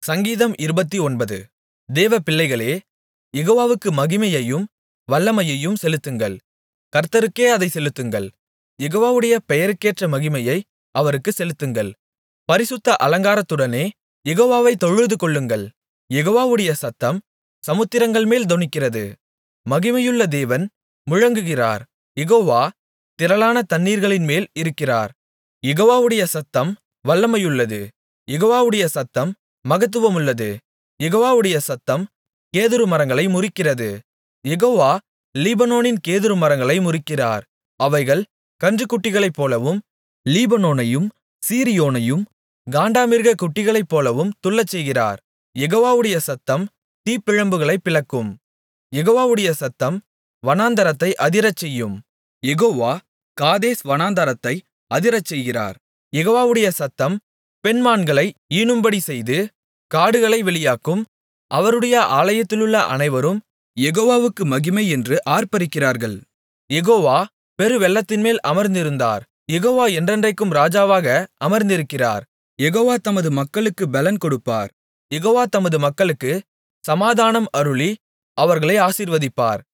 சங்கீதம் 29. தேவ பிள்ளைகளே, யெகோவாவுக்கு மகிமையையும் வல்லமையையும் செலுத்துங்கள். கர்த்தருக்கே அதைச் செலுத்துங்கள். யெகோவாவுடைய பெயருக்கேற்ற மகிமையை அவருக்குச் செலுத்துங்கள். பரிசுத்த அலங்காரத்துடனே யெகோவாவைத் தொழுதுகொள்ளுங்கள். யெகோவாவுடைய சத்தம் சமுத்திரங்கள்மேல் தொனிக்கிறது. மகிமையுள்ள தேவன் முழங்குகிறார். யெகோவா திரளான தண்ணீர்களின்மேல் இருக்கிறார். யெகோவாவுடைய சத்தம் வல்லமையுள்ளது. யெகோவாவுடைய சத்தம் மகத்துவமுள்ளது. யெகோவாவுடைய சத்தம் கேதுரு மரங்களை முறிக்கிறது. யெகோவா லீபனோனின் கேதுரு மரங்களை முறிக்கிறார். அவைகள் கன்றுக்குட்டிகளைப்போலவும் லீபனோனையும் சீரியோனையும் காண்டாமிருகக் குட்டிகளைப்போலவும் துள்ளச்செய்கிறார். யெகோவாவுடைய சத்தம் தீப்பிழம்புகளைப் பிளக்கும். யெகோவாவுடைய சத்தம் வனாந்தரத்தை அதிரச்செய்யும். யெகோவா காதேஸ் வனாந்தரத்தை அதிரச்செய்கிறார். யெகோவாவுடைய சத்தம் பெண்மான்களை ஈனும்படி செய்து காடுகளை வெளியாக்கும். அவருடைய ஆலயத்திலுள்ள அனைவரும் யெகோவாவுக்கு மகிமை என்று ஆர்ப்பரிக்கிறார்கள். யெகோவா பெருவெள்ளத்தின்மேல் அமர்ந்திருந்தார். யெகோவா என்றென்றைக்கும் ராஜாவாக அமர்ந்திருக்கிறார். யெகோவா தமது மக்களுக்கு பெலன் கொடுப்பார். யெகோவா தமது மக்களுக்கு சமாதானம் அருளி அவர்களை ஆசீர்வதிப்பார்.